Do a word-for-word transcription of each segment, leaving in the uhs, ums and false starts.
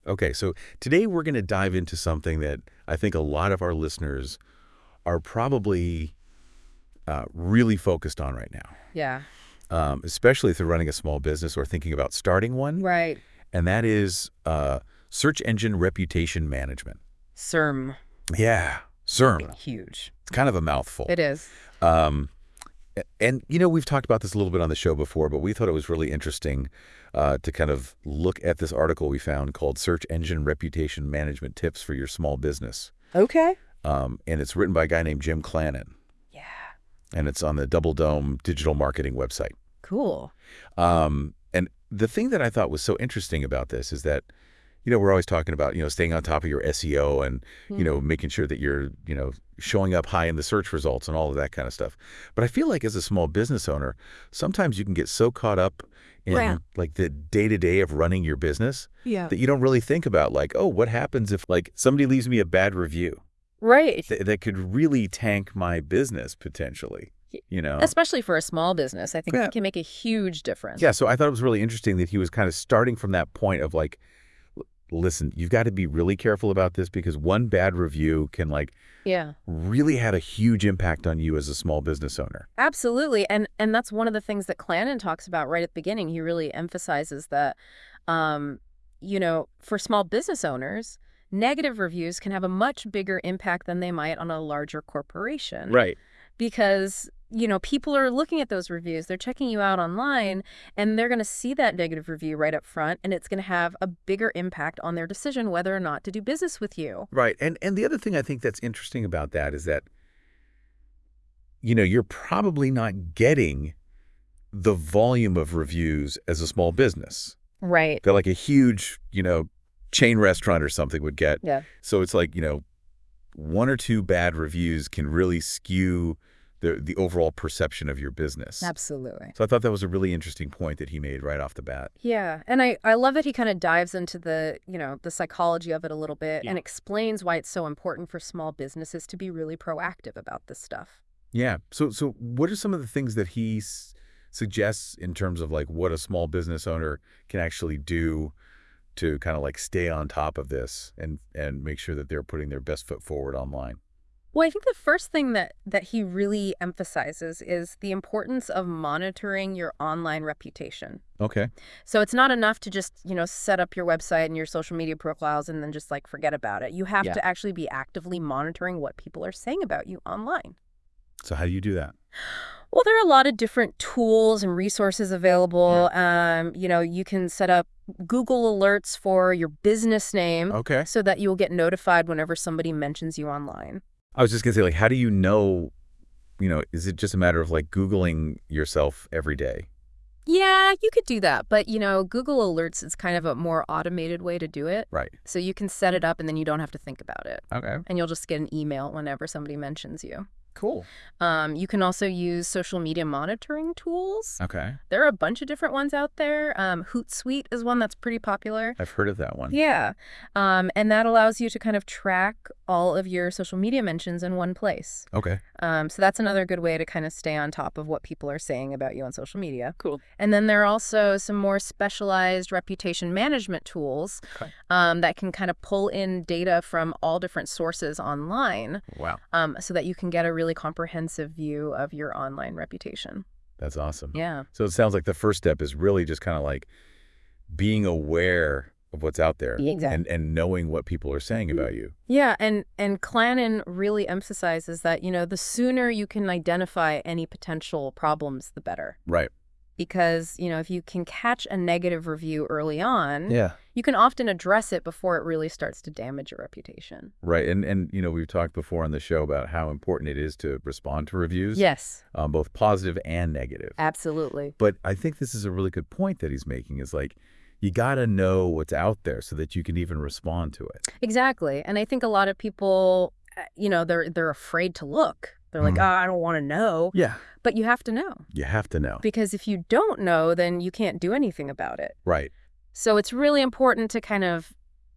Okay, so today we're going to dive into something that I think a lot of our listeners are probably uh, really focused on right now, Yeah. um, especially if they're running a small business or thinking about starting one, Right. and that is uh, search engine reputation management. C E R M. Yeah, S E R M. Huge. It's kind of a mouthful. It is. Um, a- and, you know, we've talked about this a little bit on the show before, but we thought it was really interesting uh, to kind of look at this article we found called Search Engine Reputation Management Tips for Your Small Business. Okay. Um, and it's written by a guy named Jim Clannon, Yeah. and it's on the Double Dome digital marketing website. Cool. Um, and the thing that I thought was so interesting about this is that, you know, we're always talking about, you know, staying on top of your S E O and, you know, Mhm. making sure that you're, you know, showing up high in the search results and all of that kind of stuff. But I feel like as a small business owner, sometimes you can get so caught up in Right. like the day-to-day of running your business Yeah. that you don't really think about like, oh, what happens if like somebody leaves me a bad review Right. th that could really tank my business potentially, you know? Especially for a small business, I think Yeah. it can make a huge difference. Yeah, so I thought it was really interesting that he was kind of starting from that point of like, l- listen, you've got to be really careful about this because one bad review can like Yeah. really have a huge impact on you as a small business owner. Absolutely. And and that's one of the things that Clannon talks about right at the beginning. He really emphasizes that, um, you know, for small business owners, negative reviews can have a much bigger impact than they might on a larger corporation. Right. Because, you know, people are looking at those reviews, they're checking you out online, and they're going to see that negative review right up front, and it's going to have a bigger impact on their decision whether or not to do business with you. Right. And and the other thing I think that's interesting about that is that, you know, you're probably not getting the volume of reviews as a small business Right. that like a huge, you know, chain restaurant or something would get. Yeah. So it's like, you know, one or two bad reviews can really skew the the overall perception of your business. Absolutely. So I thought that was a really interesting point that he made right off the bat. Yeah, and I, I love that he kind of dives into the, you know, the psychology of it a little bit Yeah. and explains why it's so important for small businesses to be really proactive about this stuff. Yeah. So so what are some of the things that he s- suggests in terms of like what a small business owner can actually do to kind of like stay on top of this and and make sure that they're putting their best foot forward online? Well, I think the first thing that that he really emphasizes is the importance of monitoring your online reputation. Okay. So it's not enough to just, you know, set up your website and your social media profiles and then just like forget about it. You have Yeah. to actually be actively monitoring what people are saying about you online. So how do you do that? Well, there are a lot of different tools and resources available. Um, you know, you can set up Google alerts for your business name Okay. so that you'll get notified whenever somebody mentions you online. I was just gonna say, like, how do you know, you know, is it just a matter of like Googling yourself every day? Yeah, you could do that, but you know, Google Alerts is kind of a more automated way to do it. Right. So you can set it up and then you don't have to think about it. Okay. And you'll just get an email whenever somebody mentions you. Cool. Um, you can also use social media monitoring tools. Okay. There are a bunch of different ones out there. Um, Hootsuite is one that's pretty popular. I've heard of that one. Yeah. Um, and that allows you to kind of track all of your social media mentions in one place. Okay. Um, so that's another good way to kind of stay on top of what people are saying about you on social media. Cool. And then there are also some more specialized reputation management tools Okay. um, that can kind of pull in data from all different sources online Wow. um, so that you can get a really comprehensive view of your online reputation. That's awesome. Yeah. So it sounds like the first step is really just kind of like being aware of what's out there Exactly. and, and knowing what people are saying about you. Yeah, and and Clannon really emphasizes that, you know, the sooner you can identify any potential problems, the better. Right. Because, you know, if you can catch a negative review early on, Yeah. you can often address it before it really starts to damage your reputation. Right. And, and you know, we've talked before on the show about how important it is to respond to reviews, Yes, um, both positive and negative. absolutely. But I think this is a really good point that he's making is like, you got to know what's out there so that you can even respond to it. Exactly. And I think a lot of people, uh, you know, they're they're afraid to look. They're like, Mhm. oh, I don't want to know. Yeah. But you have to know. You have to know. Because if you don't know, then you can't do anything about it. Right. So it's really important to kind of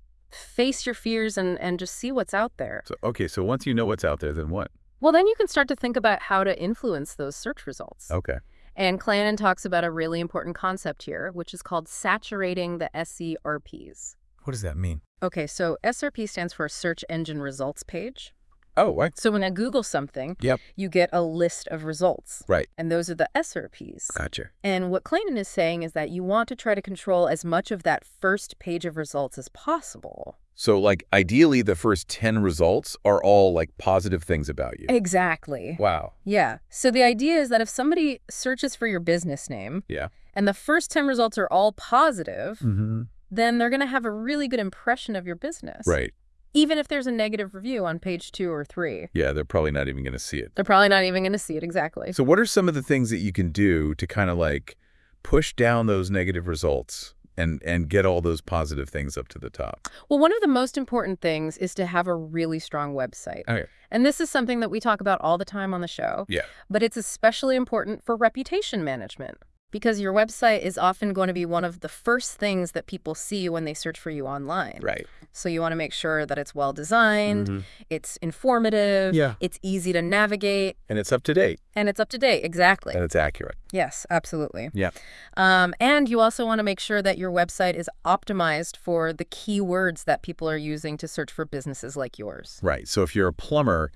face your fears and, and just see what's out there. So, okay. So once you know what's out there, then what? Well, then you can start to think about how to influence those search results. Okay. And Clannon talks about a really important concept here, which is called saturating the S E R Ps. What does that mean? Okay, so S R P stands for Search Engine Results Page. Oh, what? So when I Google something, Yep. you get a list of results. Right. And those are the S R Ps. Gotcha. And what Clayton is saying is that you want to try to control as much of that first page of results as possible. So, like, ideally, the first ten results are all, like, positive things about you. Exactly. Wow. Yeah. So the idea is that if somebody searches for your business name Yeah. and the first ten results are all positive, Mm-hmm. then they're going to have a really good impression of your business. Right. Even if there's a negative review on page two or three. Yeah, they're probably not even going to see it. They're probably not even going to see it, exactly. So what are some of the things that you can do to kind of, like, push down those negative results and, and get all those positive things up to the top? Well, one of the most important things is to have a really strong website. Okay. And this is something that we talk about all the time on the show. Yeah. But it's especially important for reputation management. Because your website is often going to be one of the first things that people see when they search for you online. Right. So you want to make sure that it's well designed, Mm-hmm. it's informative, Yeah. it's easy to navigate, And it's up to date. and it's up to date. Exactly. And it's accurate. Yes, absolutely. Yeah. Um, and you also want to make sure that your website is optimized for the keywords that people are using to search for businesses like yours. Right. So if you're a plumber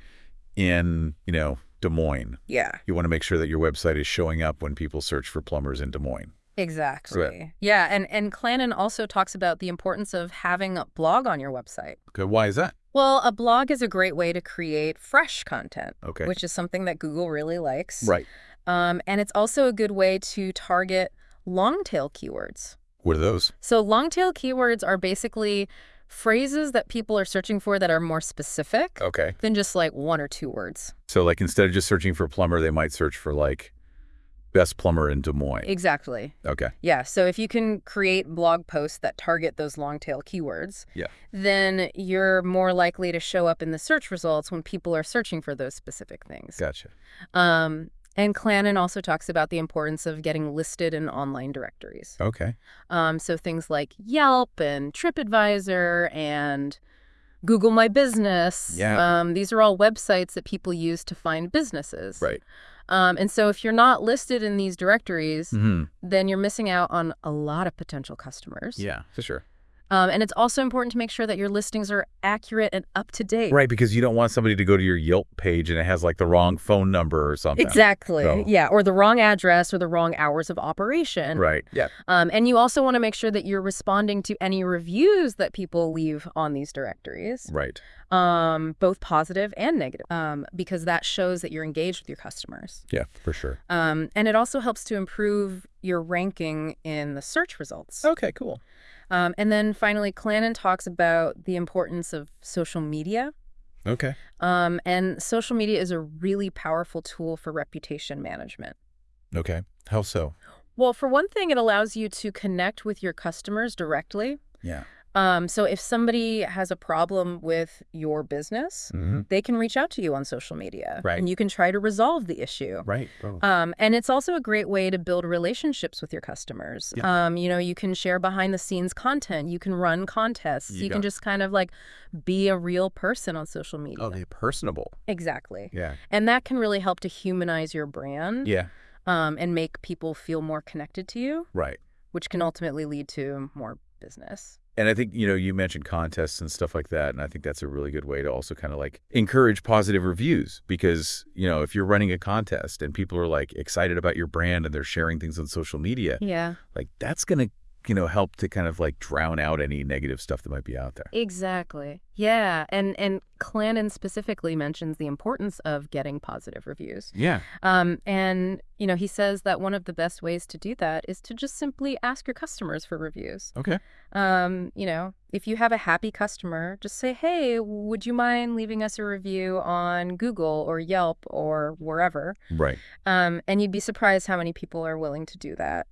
in, you know, Des Moines, Yeah. you want to make sure that your website is showing up when people search for plumbers in Des Moines. Exactly. Right. Yeah, and, and Clannon also talks about the importance of having a blog on your website. Okay. Why is that? Well, a blog is a great way to create fresh content, Okay. which is something that Google really likes. Right. Um, and it's also a good way to target long-tail keywords. What are those? So long-tail keywords are basically phrases that people are searching for that are more specific Okay. than just like one or two words. So, like, instead of just searching for plumber, they might search for, like, best plumber in Des Moines. Exactly. Okay. Yeah, so if you can create blog posts that target those long-tail keywords, Yeah. then you're more likely to show up in the search results when people are searching for those specific things. Gotcha. Um, and Clannon also talks about the importance of getting listed in online directories. Okay. Um, so things like Yelp and TripAdvisor and Google My Business. Yeah. Um, these are all websites that people use to find businesses. Right. Um, and so if you're not listed in these directories, Mm-hmm. then you're missing out on a lot of potential customers. Yeah, for sure. Um, and it's also important to make sure that your listings are accurate and up to date. Right, because you don't want somebody to go to your Yelp page and it has, like, the wrong phone number or something. Exactly. So- Yeah. Or the wrong address or the wrong hours of operation. Right. Yeah. Um, and you also want to make sure that you're responding to any reviews that people leave on these directories, Right. um, both positive and negative, um, because that shows that you're engaged with your customers. Yeah, for sure. Um, and it also helps to improve your ranking in the search results. Okay, cool. Um, and then finally, Clannon talks about the importance of social media. Okay. Um, and social media is a really powerful tool for reputation management. Okay. How so? Well, for one thing, it allows you to connect with your customers directly. Yeah. Um, so if somebody has a problem with your business, Mm-hmm. they can reach out to you on social media. Right. And you can try to resolve the issue. Right. Oh. Um, and it's also a great way to build relationships with your customers. Yeah. Um, you know, you can share behind the scenes content. You can run contests. You You, got can it. just kind of like be a real person on social media. Oh, they're personable. Exactly. Yeah. And that can really help to humanize your brand Yeah. um, and make people feel more connected to you, Right. which can ultimately lead to more business. And I think, you know, you mentioned contests and stuff like that, and I think that's a really good way to also kind of like encourage positive reviews because, you know, if you're running a contest and people are like excited about your brand and they're sharing things on social media, Yeah. like that's going to, you know, help to kind of like drown out any negative stuff that might be out there. Exactly. Yeah. And and Clannon specifically mentions the importance of getting positive reviews. Yeah. Um, and, you know, he says that one of the best ways to do that is to just simply ask your customers for reviews. Okay. Um, you know, if you have a happy customer, just say, hey, would you mind leaving us a review on Google or Yelp or wherever? Right. Um, and you'd be surprised how many people are willing to do that.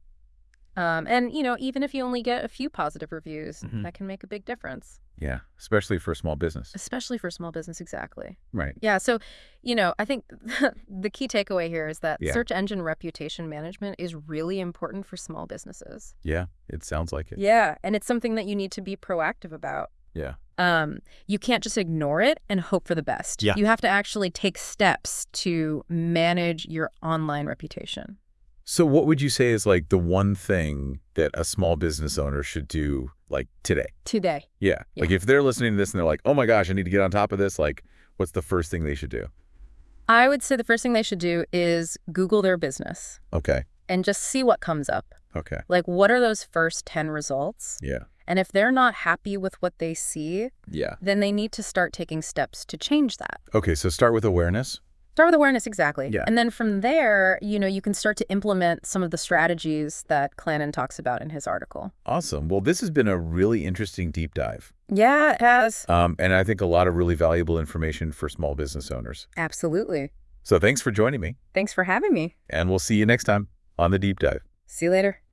Um, and, you know, even if you only get a few positive reviews, Mhm. that can make a big difference, Yeah. Especially for a small business. especially for small business. Exactly. Right. Yeah. So, you know, I think the key takeaway here is that Yeah. search engine reputation management is really important for small businesses. Yeah. It sounds like it. Yeah. And it's something that you need to be proactive about. Yeah. Um, you can't just ignore it and hope for the best. Yeah. You have to actually take steps to manage your online reputation. So what would you say is like the one thing that a small business owner should do like today? Today. Yeah. Yeah. Like if they're listening to this and they're like, oh my gosh, I need to get on top of this, like what's the first thing they should do? I would say the first thing they should do is Google their business Okay. and just see what comes up. Okay. Like, what are those first ten results? Yeah. And if they're not happy with what they see, Yeah. then they need to start taking steps to change that. Okay. So start with awareness. Start with awareness, exactly. Yeah. And then from there, you know, you can start to implement some of the strategies that Clannon talks about in his article. Awesome. Well, this has been a really interesting deep dive. Yeah, it has. Um, and I think a lot of really valuable information for small business owners. Absolutely. So thanks for joining me. Thanks for having me. And we'll see you next time on the deep dive. See you later.